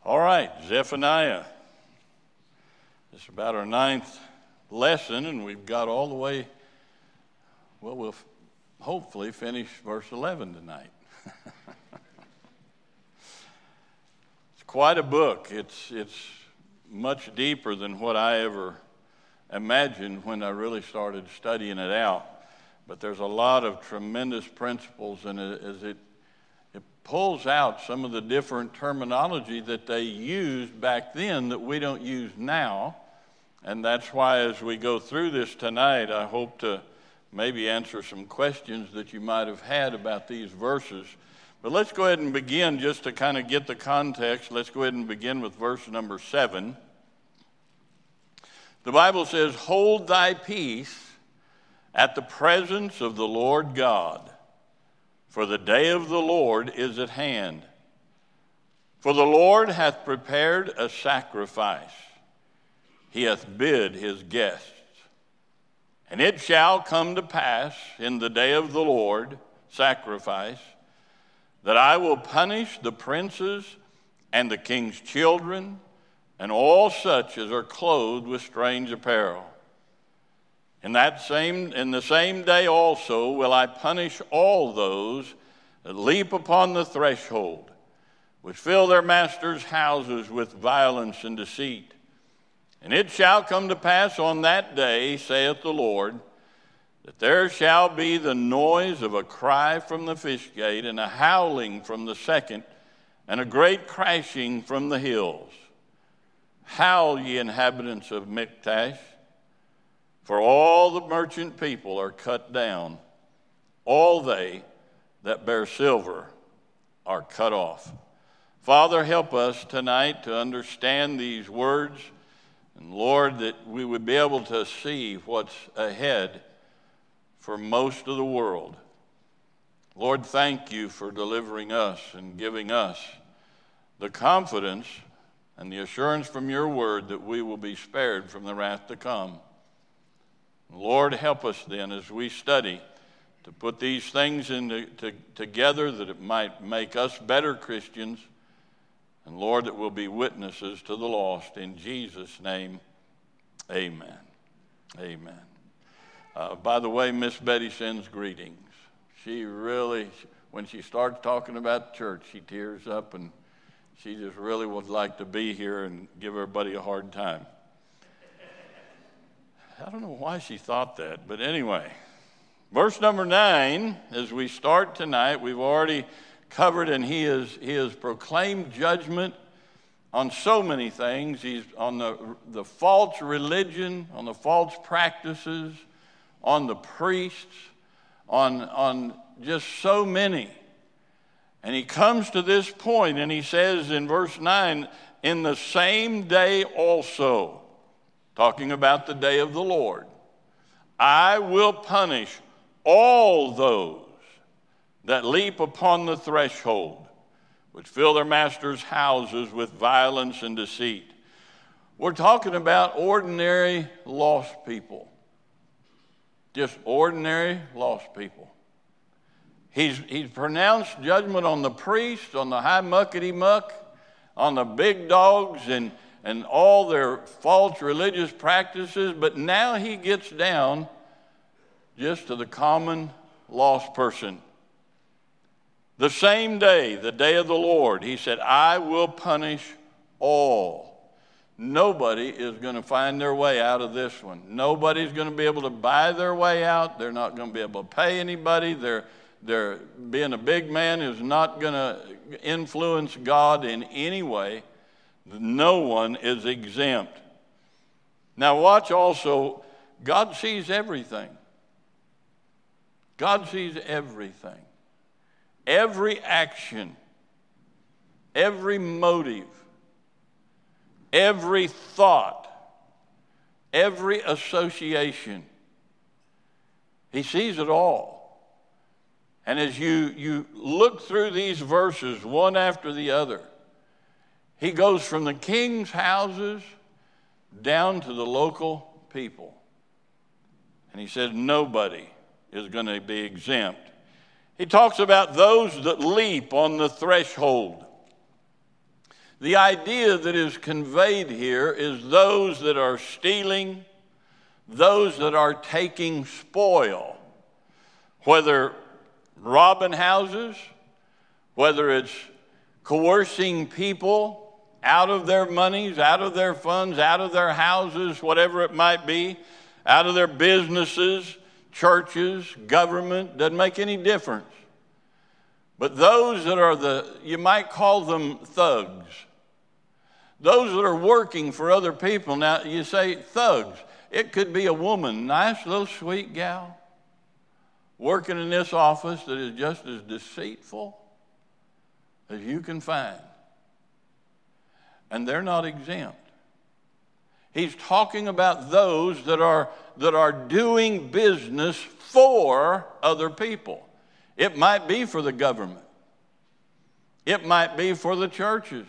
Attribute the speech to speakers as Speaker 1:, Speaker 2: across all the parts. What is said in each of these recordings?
Speaker 1: All right, Zephaniah. This is about our 9th lesson, and we've got all the way, we'll hopefully finish verse 11 tonight. It's quite a book. It's much deeper than what I ever imagined when I really started studying it out. But there's a lot of tremendous principles in it as it pulls out some of the different terminology that they used back then that we don't use now. And that's why as we go through this tonight, I hope to maybe answer some questions that you might have had about these verses. But let's go ahead and begin just to kind of get the context. Let's go ahead and begin with verse number 7. The Bible says, "Hold thy peace at the presence of the Lord God, for the day of the Lord is at hand. For the Lord hath prepared a sacrifice. He hath bid his guests. And it shall come to pass in the day of the Lord, sacrifice, that I will punish the princes and the king's children and all such as are clothed with strange apparel. In the same day also will I punish all those that leap upon the threshold, which fill their masters' houses with violence and deceit. And it shall come to pass on that day, saith the Lord, that there shall be the noise of a cry from the fish gate, and a howling from the second, and a great crashing from the hills. Howl, ye inhabitants of Michmash, for all the merchant people are cut down. All they that bear silver are cut off." Father, help us tonight to understand these words. And Lord, that we would be able to see what's ahead for most of the world. Lord, thank you for delivering us and giving us the confidence and the assurance from your word that we will be spared from the wrath to come. Lord, help us then as we study to put these things together that it might make us better Christians. And Lord, that we'll be witnesses to the lost. In Jesus' name, amen. Amen. By the way, Miss Betty sends greetings. She really, when she starts talking about church, she tears up, and she just really would like to be here and give everybody a hard time. I don't know why she thought that, but anyway. Verse number 9, as we start tonight, we've already covered, and he has proclaimed judgment on so many things. He's on the false religion, on the false practices, on the priests, on just so many. And he comes to this point, and he says in verse 9, "In the same day also," talking about the day of the Lord, "I will punish all those that leap upon the threshold, which fill their masters' houses with violence and deceit." We're talking about ordinary lost people. Just ordinary lost people. He's pronounced judgment on the priests, on the high muckety-muck, on the big dogs, and all their false religious practices, but now he gets down just to the common lost person. The same day, the day of the Lord, he said, "I will punish all." Nobody is going to find their way out of this one. Nobody's going to be able to buy their way out. They're not going to be able to pay anybody. They're being a big man is not going to influence God in any way. No one is exempt. Now watch also, God sees everything. God sees everything. Every action, every motive, every thought, every association. He sees it all. And as you look through these verses one after the other, he goes from the king's houses down to the local people. And he says nobody is going to be exempt. He talks about those that leap on the threshold. The idea that is conveyed here is those that are stealing, those that are taking spoil, whether robbing houses, whether it's coercing people out of their monies, out of their funds, out of their houses, whatever it might be, out of their businesses, churches, government, doesn't make any difference. But those that are you might call them thugs, those that are working for other people. Now, you say thugs. It could be a woman, nice little sweet gal, working in this office that is just as deceitful as you can find. And they're not exempt. He's talking about those that are doing business for other people. It might be for the government. It might be for the churches.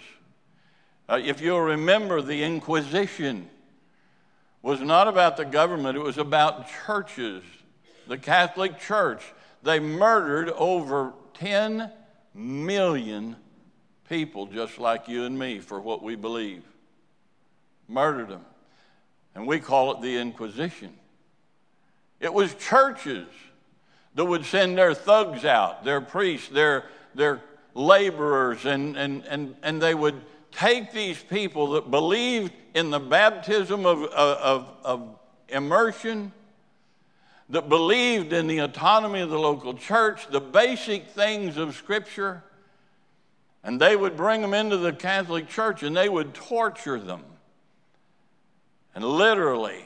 Speaker 1: If you'll remember, the Inquisition was not about the government. It was about churches. The Catholic Church, they murdered over 10 million people just like you and me for what we believe. Murdered them. And we call it the Inquisition. It was churches that would send their thugs out, their priests, their laborers, and they would take these people that believed in the baptism of immersion, that believed in the autonomy of the local church, the basic things of Scripture, and they would bring them into the Catholic Church and they would torture them. And literally,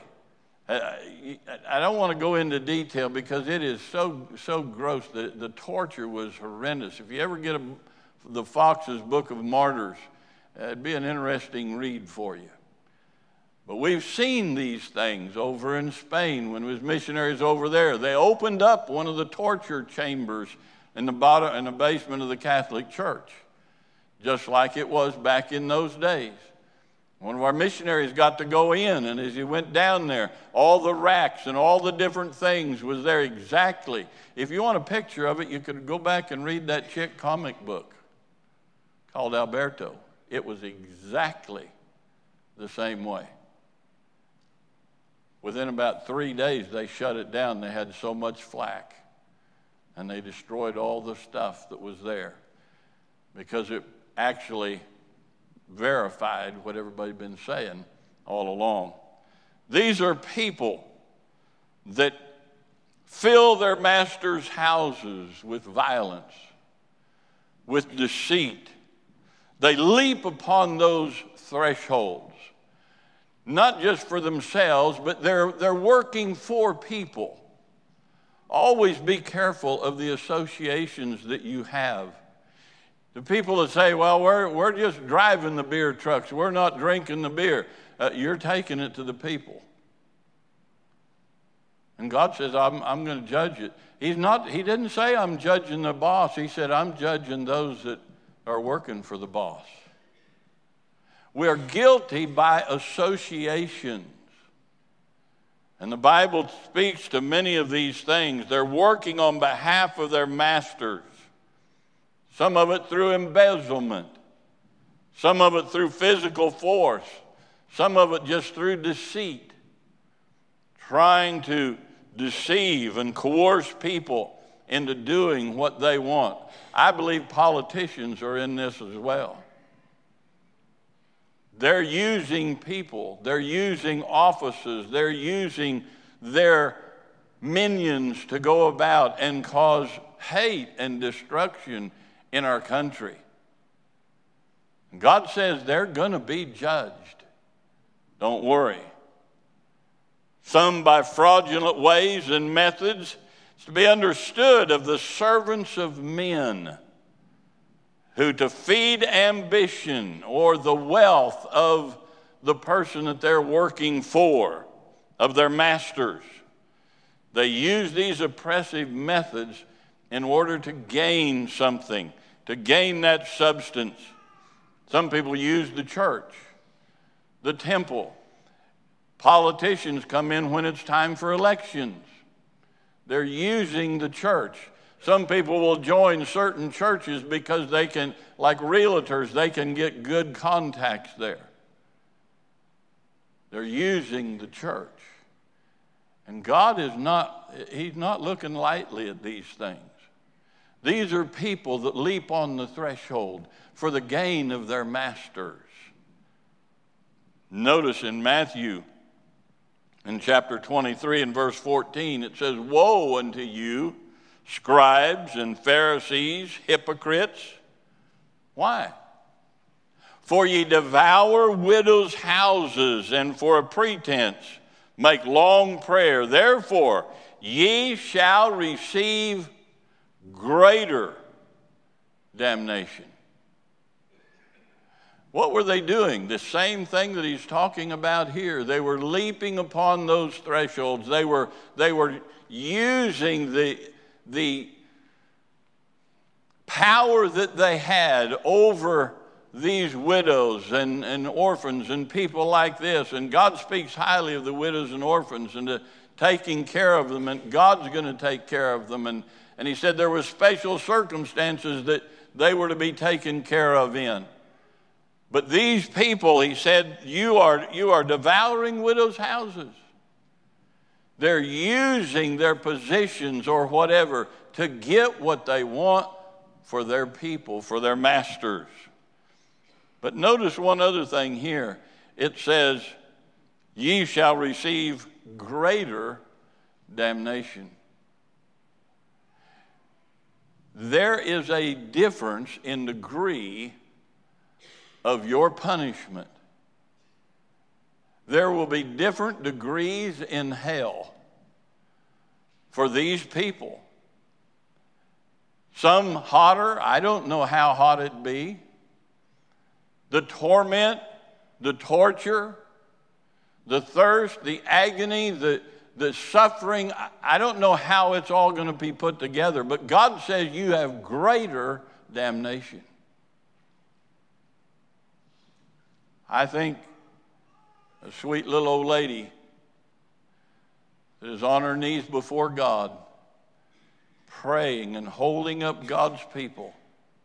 Speaker 1: I don't want to go into detail because it is so gross. The torture was horrendous. If you ever get the Fox's Book of Martyrs, it'd be an interesting read for you. But we've seen these things over in Spain when it was missionaries over there. They opened up one of the torture chambers in the basement of the Catholic Church, just like it was back in those days. One of our missionaries got to go in, and as he went down there, all the racks and all the different things was there exactly. If you want a picture of it, you could go back and read that chick comic book called Alberto. It was exactly the same way. Within about 3 days, they shut it down. They had so much flack, and they destroyed all the stuff that was there because it actually verified what everybody'd been saying all along. These are people that fill their masters' houses with violence, with deceit. They leap upon those thresholds, not just for themselves, but they're working for people. Always be careful of the associations that you have. The people that say, well, we're just driving the beer trucks. We're not drinking the beer. You're taking it to the people. And God says, I'm going to judge it. He didn't say I'm judging the boss. He said, I'm judging those that are working for the boss. We're guilty by associations. And the Bible speaks to many of these things. They're working on behalf of their masters. Some of it through embezzlement. Some of it through physical force. Some of it just through deceit. Trying to deceive and coerce people into doing what they want. I believe politicians are in this as well. They're using people. They're using offices. They're using their minions to go about and cause hate and destruction in our country. God says they're going to be judged. Don't worry. Some by fraudulent ways and methods. It's to be understood of the servants of men who to feed ambition or the wealth of the person that they're working for, of their masters. They use these oppressive methods in order to gain something, to gain that substance. Some people use the church, the temple. Politicians come in when it's time for elections. They're using the church. Some people will join certain churches because they can, like realtors, they can get good contacts there. They're using the church. And God is not, he's not looking lightly at these things. These are people that leap on the threshold for the gain of their masters. Notice in Matthew, in chapter 23 and verse 14, it says, "Woe unto you, scribes and Pharisees, hypocrites." Why? "For ye devour widows' houses, and for a pretense make long prayer. Therefore ye shall receive greater damnation." What were they doing? The same thing that he's talking about here. They were leaping upon those thresholds. They were using the power that they had over these widows and orphans and people like this. And God speaks highly of the widows and orphans and taking care of them, and God's going to take care of them. And he said there were special circumstances that they were to be taken care of in. But these people, he said, you are devouring widows' houses. They're using their positions or whatever to get what they want for their people, for their masters. But notice one other thing here. It says, "Ye shall receive greater damnation." There is a difference in degree of your punishment. There will be different degrees in hell for these people. Some hotter, I don't know how hot it be. The torment, the torture, the thirst, the agony, the suffering, I don't know how it's all going to be put together, but God says you have greater damnation. I think a sweet little old lady that is on her knees before God, praying and holding up God's people,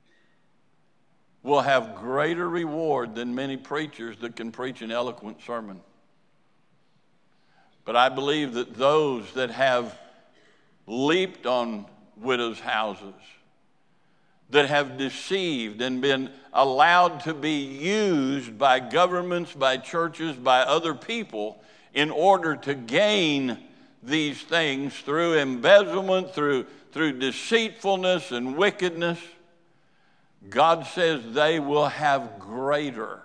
Speaker 1: will have greater reward than many preachers that can preach an eloquent sermon. But I believe that those that have leaped on widows' houses, that have deceived and been allowed to be used by governments, by churches, by other people in order to gain these things through embezzlement, through deceitfulness and wickedness, God says they will have greater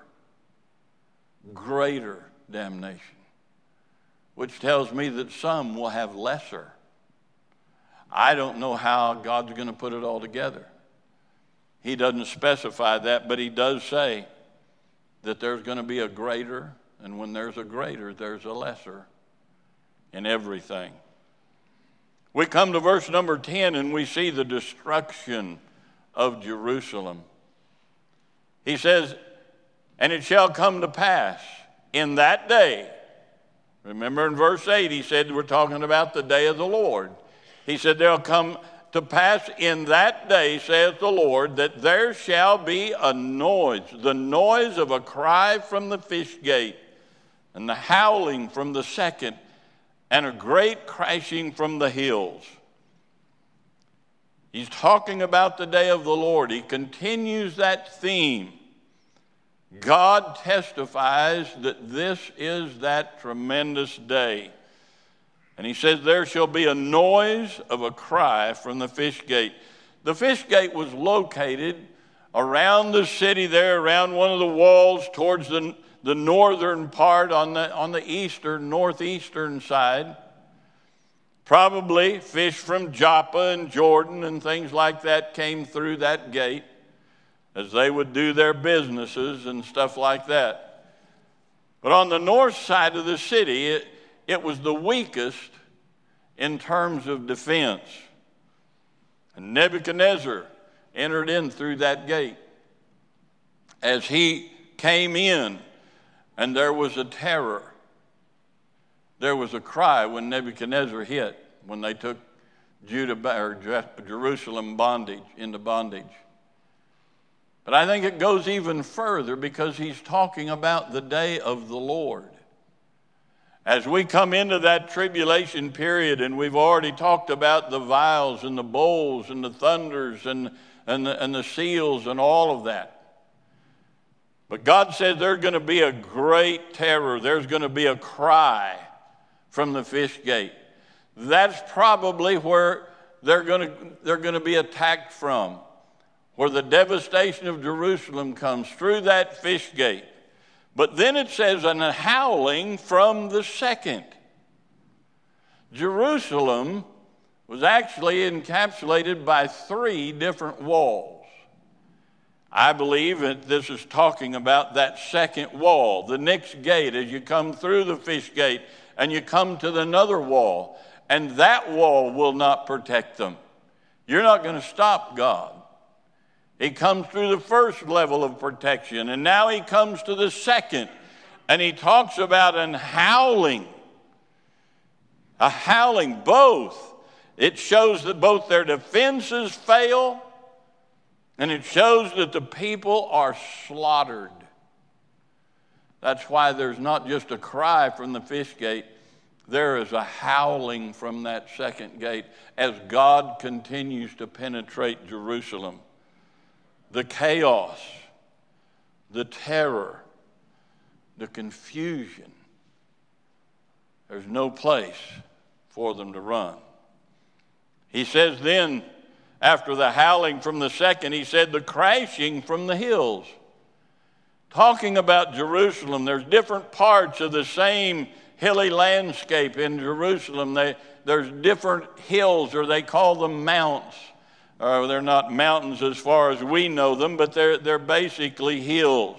Speaker 1: damnation, which tells me that some will have lesser. I don't know how God's going to put it all together. He doesn't specify that, but he does say that there's going to be a greater, and when there's a greater, there's a lesser in everything. We come to verse number 10, and we see the destruction of Jerusalem. He says, "And it shall come to pass in that day." Remember in verse 8, he said we're talking about the day of the Lord. He said there'll come to pass in that day, saith the Lord, that there shall be a noise, the noise of a cry from the fish gate, and the howling from the second, and a great crashing from the hills. He's talking about the day of the Lord. He continues that theme. God testifies that this is that tremendous day. And he says, there shall be a noise of a cry from the fish gate. The fish gate was located around the city there, around one of the walls towards the northern part on the northeastern side. Probably fish from Joppa and Jordan and things like that came through that gate as they would do their businesses and stuff like that. But on the north side of the city, it was the weakest in terms of defense. And Nebuchadnezzar entered in through that gate. As he came in, and there was a terror. There was a cry when Nebuchadnezzar hit, when they took Jerusalem into bondage. But I think it goes even further because he's talking about the day of the Lord. As we come into that tribulation period, and we've already talked about the vials and the bowls and the thunders and the seals and all of that. But God says there's going to be a great terror. There's going to be a cry from the fish gate. That's probably where they're going to be attacked from, where the devastation of Jerusalem comes through that fish gate. But then it says, and a howling from the second. Jerusalem was actually encapsulated by 3 different walls. I believe that this is talking about that second wall, the next gate, as you come through the fish gate and you come to another wall, and that wall will not protect them. You're not going to stop God. He comes through the first level of protection, and now he comes to the second, and he talks about an howling. A howling, both. It shows that both their defenses fail, and it shows that the people are slaughtered. That's why there's not just a cry from the fish gate. There is a howling from that second gate as God continues to penetrate Jerusalem. The chaos, the terror, the confusion. There's no place for them to run. He says then, after the howling from the second, he said the crashing from the hills. Talking about Jerusalem, there's different parts of the same hilly landscape in Jerusalem. There's different hills, or they call them mounts. They're not mountains as far as we know them, but they're basically hills.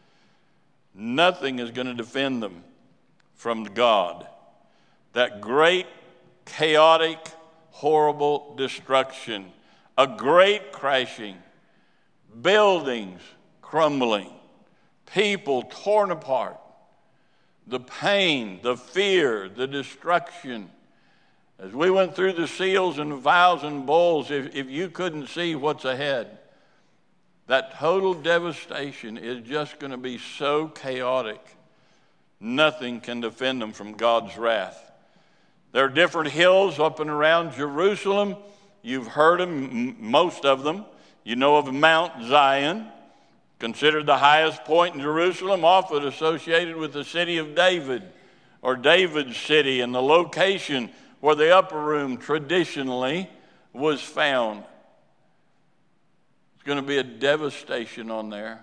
Speaker 1: Nothing is going to defend them from God. That great, chaotic, horrible destruction. A great crashing. Buildings crumbling. People torn apart. The pain, the fear, the destruction. As we went through the seals and vials and bowls, if you couldn't see what's ahead, that total devastation is just going to be so chaotic. Nothing can defend them from God's wrath. There are different hills up and around Jerusalem. You've heard them, most of them. You know of Mount Zion, considered the highest point in Jerusalem, often associated with the city of David, or David's city, and the location where the upper room traditionally was found. It's going to be a devastation on there.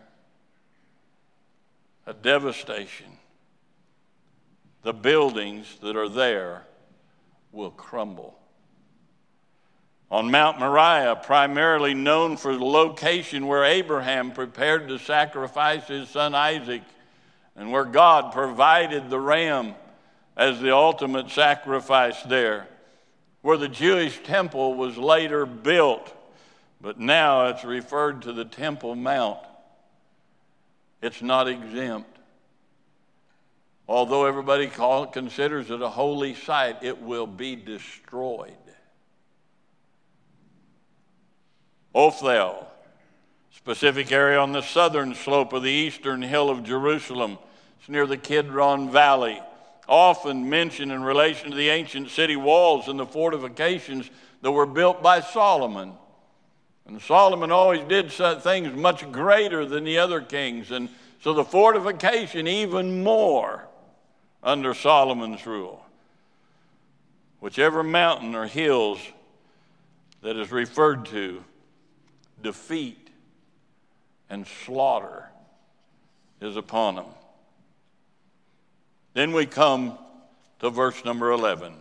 Speaker 1: A devastation. The buildings that are there will crumble. On Mount Moriah, primarily known for the location where Abraham prepared to sacrifice his son Isaac, and where God provided the ram as the ultimate sacrifice there, where the Jewish temple was later built, but now it's referred to the Temple Mount. It's not exempt. Although everybody considers it a holy site, it will be destroyed. Ophel, specific area on the southern slope of the eastern hill of Jerusalem. It's near the Kidron Valley. Often mentioned in relation to the ancient city walls and the fortifications that were built by Solomon. And Solomon always did things much greater than the other kings. And so the fortification even more under Solomon's rule. Whichever mountain or hills that is referred to, defeat and slaughter is upon them. Then we come to verse number 11.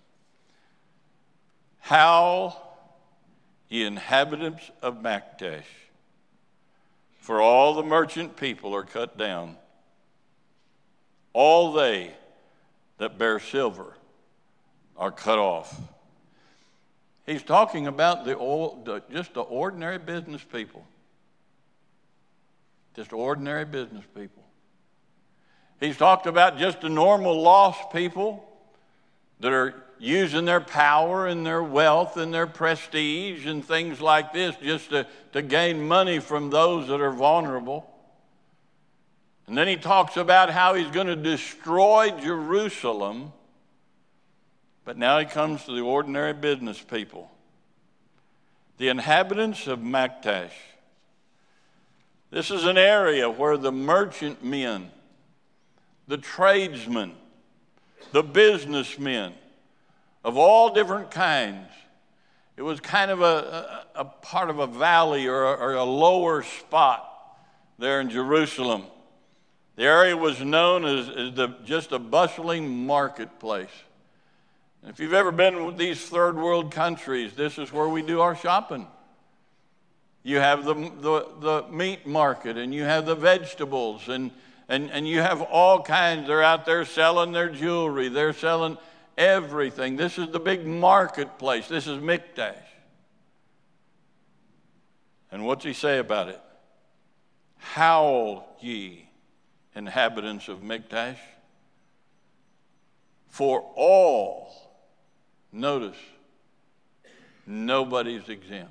Speaker 1: Howl, ye inhabitants of Maktesh, for all the merchant people are cut down. All they that bear silver are cut off. He's talking about just the ordinary business people. Just ordinary business people. He's talked about just the normal lost people that are using their power and their wealth and their prestige and things like this just to gain money from those that are vulnerable. And then he talks about how he's going to destroy Jerusalem. But now he comes to the ordinary business people, the inhabitants of Maktash. This is an area where the merchant men, the tradesmen, the businessmen of all different kinds, it was kind of a part of a valley or a lower spot there in Jerusalem. The area was known as just a bustling marketplace. And if you've ever been with these third world countries, this is where we do our shopping. You have the meat market, and you have the vegetables, and you have all kinds. They're out there selling their jewelry. They're selling everything. This is the big marketplace. This is Mikdash. And what's he say about it? Howl ye, inhabitants of Mikdash, for all, notice, nobody's exempt.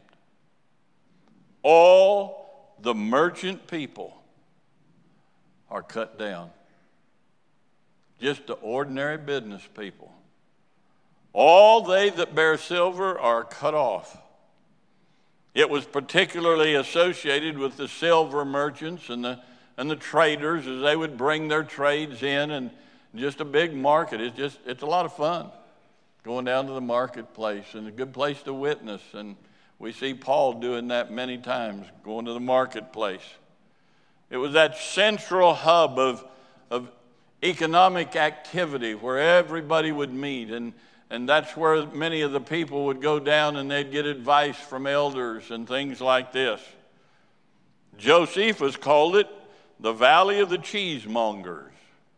Speaker 1: All the merchant people are cut down. Just the ordinary business people. All they that bear silver are cut off. It was particularly associated with the silver merchants and the traders as they would bring their trades in, and just a big market. It's a lot of fun going down to the marketplace, and a good place to witness. And we see Paul doing that many times, going to the marketplace. It was that central hub of economic activity where everybody would meet, and that's where many of the people would go down and they'd get advice from elders and things like this. Josephus called it the Valley of the Cheesemongers.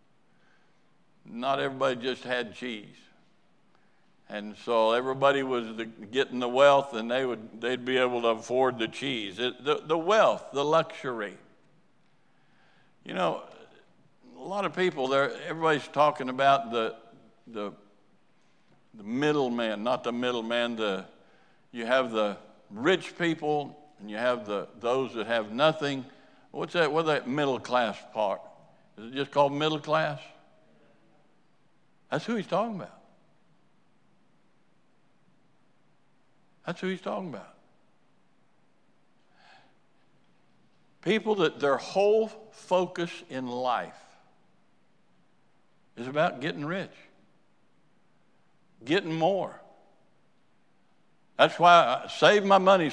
Speaker 1: Not everybody just had cheese. And so everybody was getting the wealth, and they'd be able to afford the cheese. The wealth, the luxury. You know, a lot of people there, everybody's talking about the middleman, not the middleman. You have the rich people, and you have those that have nothing. What's that middle class part? Is it just called middle class? That's who he's talking about. That's who he's talking about. People that their whole focus in life is about getting rich, getting more. That's why I save my money,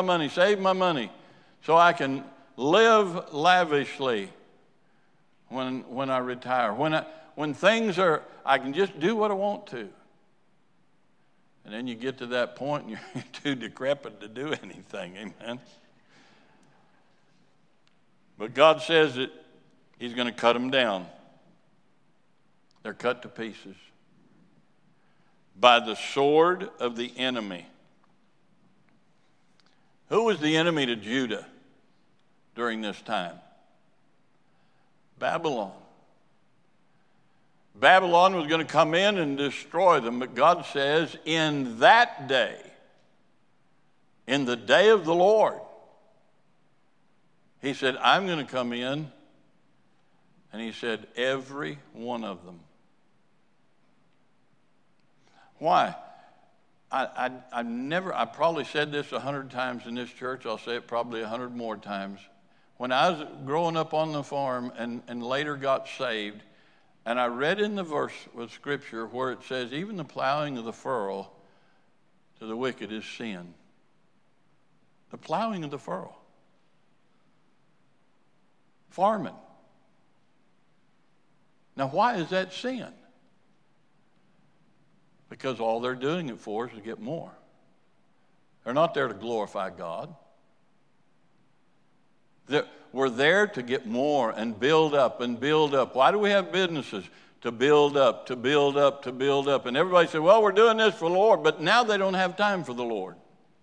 Speaker 1: so I can live lavishly when I retire. When things are, I can just do what I want to. And then you get to that point and you're too decrepit to do anything, amen? But God says that he's going to cut them down. They're cut to pieces by the sword of the enemy. Who was the enemy to Judah during this time? Babylon. Babylon was going to come in and destroy them, but God says, in that day, in the day of the Lord, he said, I'm going to come in, and he said, every one of them. Why? I probably said this 100 times in this church. I'll say it probably 100 more times. When I was growing up on the farm and later got saved, and I read in the verse of Scripture where it says, even the plowing of the furrow to the wicked is sin. The plowing of the furrow. Farming. Now, why is that sin? Because all they're doing it for is to get more. They're not there to glorify God. We're there to get more and build up and build up. Why do we have businesses? To build up, to build up, to build up. And everybody says, well, we're doing this for the Lord, but now they don't have time for the Lord.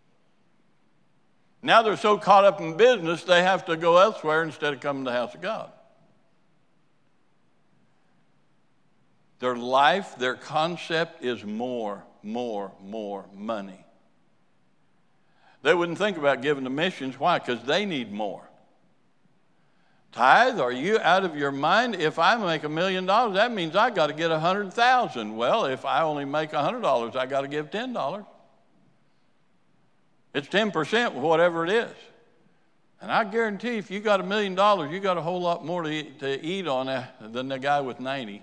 Speaker 1: Now they're so caught up in business, they have to go elsewhere instead of coming to the house of God. Their life, their concept is more money. They wouldn't think about giving to missions. Why? Because they need more. Tithe, are you out of your mind? If I make $1 million, that means I got to get 100,000. Well, if I only make $100, I got to give $10. It's 10% whatever it is. And I guarantee if you got $1 million, you got a whole lot more to eat on than the guy with 90.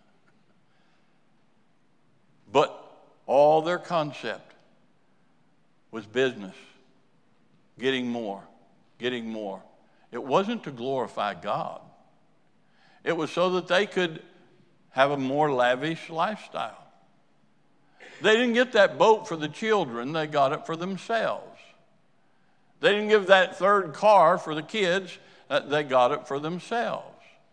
Speaker 1: But all their concept was business, getting more. It wasn't to glorify God. It was so that they could have a more lavish lifestyle. They didn't get that boat for the children, they got it for themselves. They didn't give that third car for the kids, they got it for themselves.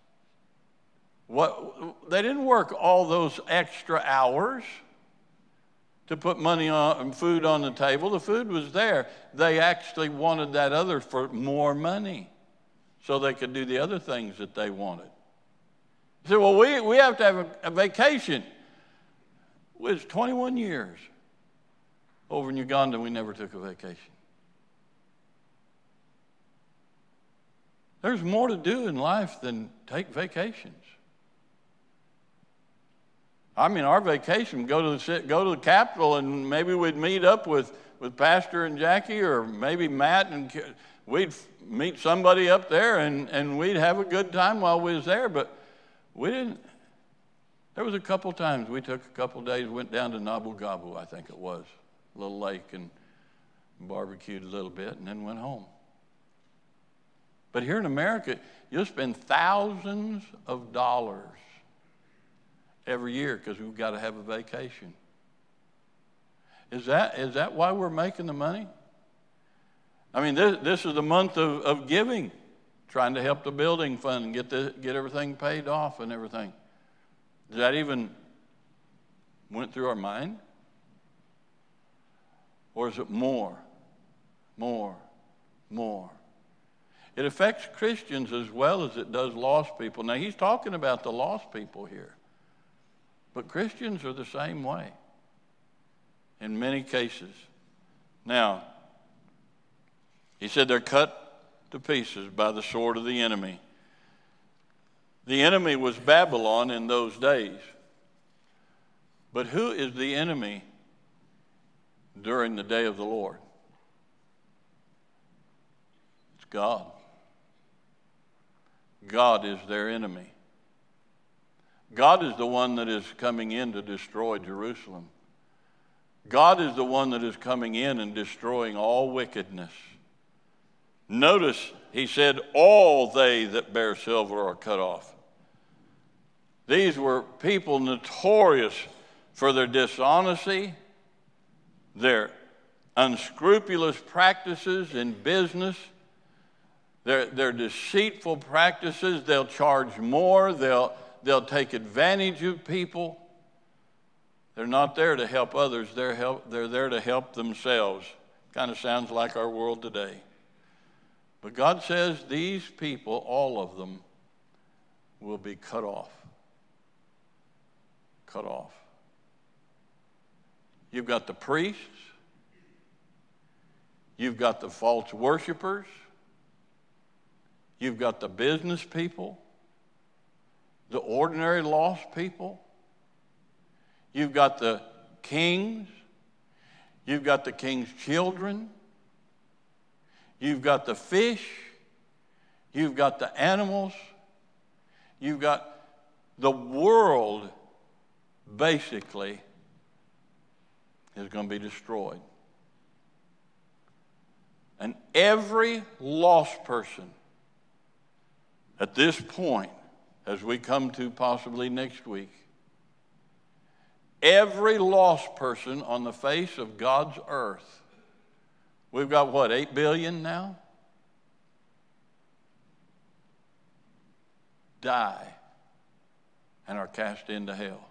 Speaker 1: They didn't work all those extra hours to put money on and food on the table. The food was there. They actually wanted that other for more money so they could do the other things that they wanted. You say, well, we have to have a vacation. It was 21 years. Over in Uganda, we never took a vacation. There's more to do in life than take vacations. I mean, our vacation, go to the Capitol, and maybe we'd meet up with Pastor and Jackie, or maybe Matt, and we'd meet somebody up there, and we'd have a good time while we was there. But we didn't. There was a couple times we took a couple days, went down to Nabu Gabu, I think it was, a little lake, and barbecued a little bit, and then went home. But here in America, you'll spend thousands of dollars every year because we've got to have a vacation. Is that why we're making the money? I mean, this is the month of giving, trying to help the building fund and get everything paid off and everything. Does that even went through our mind? Or is it more? It affects Christians as well as it does lost people. Now, he's talking about the lost people here. But Christians are the same way in many cases. Now, he said they're cut to pieces by the sword of the enemy. The enemy was Babylon in those days. But who is the enemy during the day of the Lord? It's God. God is their enemy. God is the one that is coming in to destroy Jerusalem. God is the one that is coming in and destroying all wickedness. Notice, he said, all they that bear silver are cut off. These were people notorious for their dishonesty, their unscrupulous practices in business, their deceitful practices. They'll charge more. They'll take advantage of people. They're not there to help others. They're there to help themselves. Kind of sounds like our world today. But God says these people, all of them, will be cut off. Cut off. You've got the priests. You've got the false worshipers. You've got the business people, the ordinary lost people. You've got the kings. You've got the king's children. You've got the fish. You've got the animals. You've got the world, basically, is going to be destroyed. And every lost person at this point, as we come to possibly next week, every lost person on the face of God's earth, we've got what, 8 billion now? Die and are cast into hell.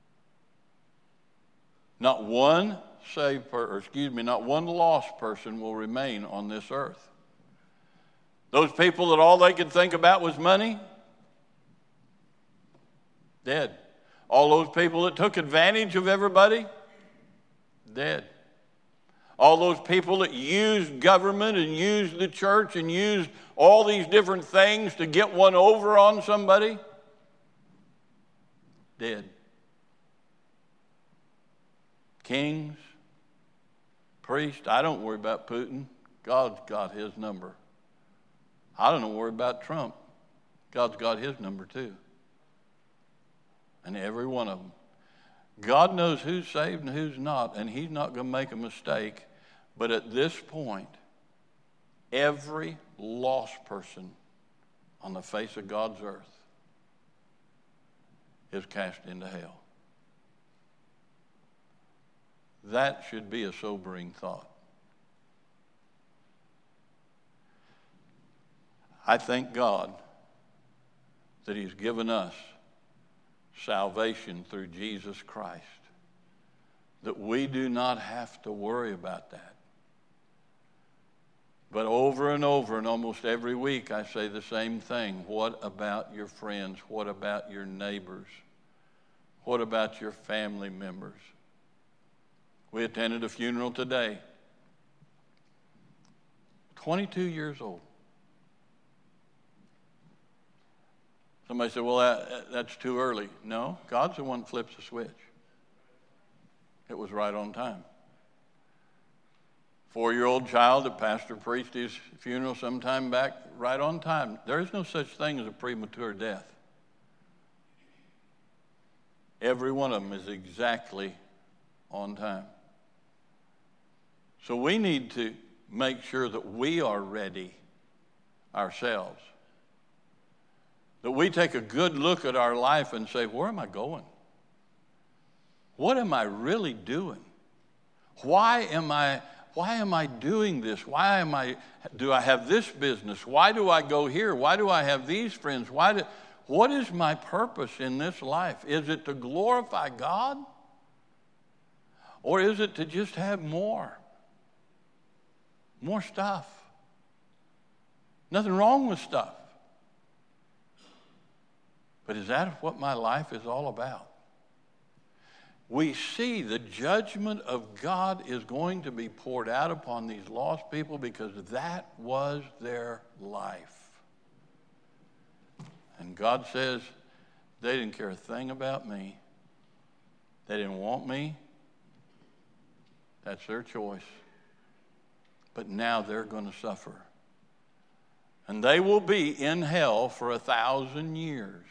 Speaker 1: Not one not one lost person will remain on this earth. Those people that all they could think about was money, dead. All those people that took advantage of everybody, dead. All those people that used government and used the church and used all these different things to get one over on somebody, dead. Kings, priests, I don't worry about Putin. God's got his number. I don't worry about Trump. God's got his number too. And every one of them. God knows who's saved and who's not, and he's not going to make a mistake. But at this point, every lost person on the face of God's earth is cast into hell. That should be a sobering thought. I thank God that he's given us salvation through Jesus Christ, that we do not have to worry about that. But over and over and almost every week I say the same thing. What about your friends? What about your neighbors? What about your family members? We attended a funeral today. 22 years old. Somebody said, well, that's too early. No, God's the one that flips the switch. It was right on time. 4-year-old child that pastor preached his funeral sometime back, right on time. There is no such thing as a premature death. Every one of them is exactly on time. So we need to make sure that we are ready ourselves. That we take a good look at our life and say, where am I going? What am I really doing? Why am I doing this? Do I have this business? Why do I go here? Why do I have these friends? What is my purpose in this life? Is it to glorify God? Or is it to just have more? More stuff. Nothing wrong with stuff. But is that what my life is all about? We see the judgment of God is going to be poured out upon these lost people because that was their life. And God says, they didn't care a thing about me. They didn't want me. That's their choice. But now they're going to suffer. And they will be in hell for 1,000 years.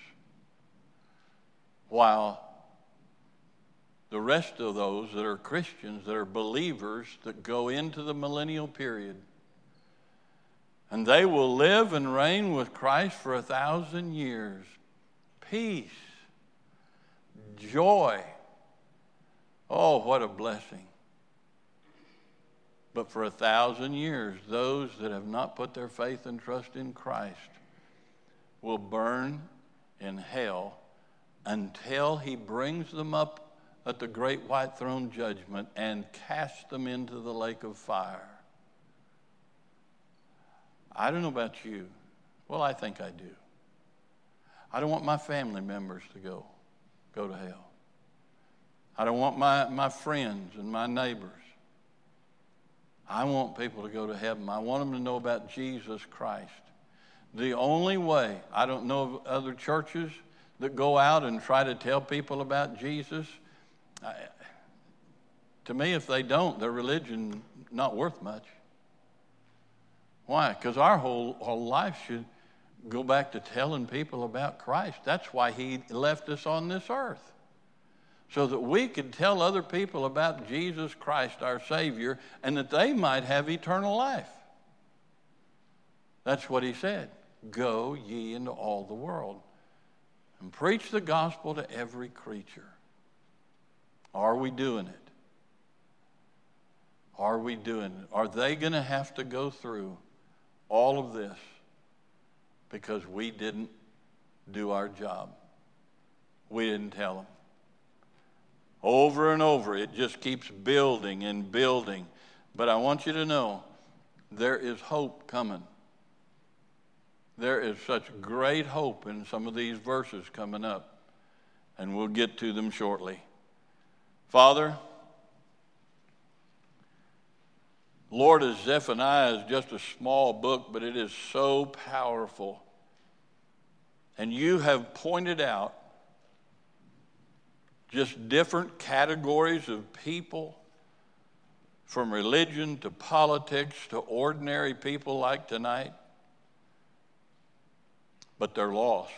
Speaker 1: While the rest of those that are Christians, that are believers, that go into the millennial period, and they will live and reign with Christ for 1,000 years. Peace, joy. Oh, what a blessing. But for 1,000 years, those that have not put their faith and trust in Christ will burn in hell until he brings them up at the great white throne judgment and casts them into the lake of fire. I don't know about you. Well, I think I do. I don't want my family members to go to hell. I don't want my friends and my neighbors. I want people to go to heaven. I want them to know about Jesus Christ. The only way, I don't know of other churches that go out and try to tell people about Jesus. To me, if they don't, their religion not worth much. Why? Because our whole life should go back to telling people about Christ. That's why he left us on this earth. So that we could tell other people about Jesus Christ, our Savior, and that they might have eternal life. That's what he said. Go ye into all the world and preach the gospel to every creature. Are we doing it? Are we doing it? Are they going to have to go through all of this because we didn't do our job? We didn't tell them. Over and over, it just keeps building and building. But I want you to know, there is hope coming. There is such great hope in some of these verses coming up. and we'll get to them shortly. Father, Lord, as Zephaniah is just a small book, but it is so powerful. And you have pointed out just different categories of people, from religion to politics to ordinary people like tonight, but they're lost.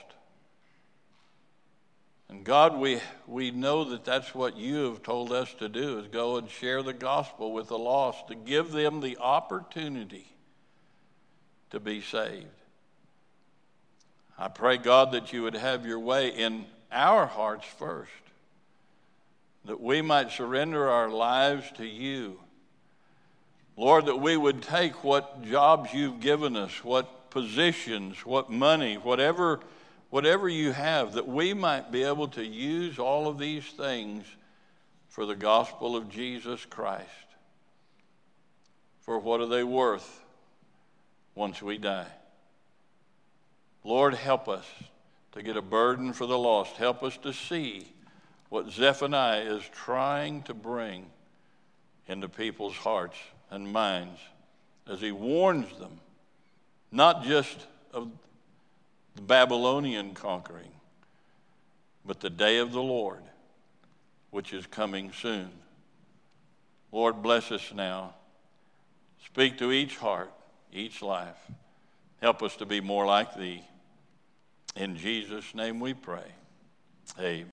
Speaker 1: And God, we know that that's what you have told us to do, is go and share the gospel with the lost, to give them the opportunity to be saved. I pray, God, that you would have your way in our hearts first, that we might surrender our lives to you. Lord, that we would take what jobs you've given us, what positions, what money, whatever you have, that we might be able to use all of these things for the gospel of Jesus Christ. For what are they worth once we die? Lord, help us to get a burden for the lost. Help us to see what Zephaniah is trying to bring into people's hearts and minds as he warns them, not just of the Babylonian conquering, but the day of the Lord, which is coming soon. Lord, bless us now. Speak to each heart, each life. Help us to be more like thee. In Jesus' name we pray. Amen.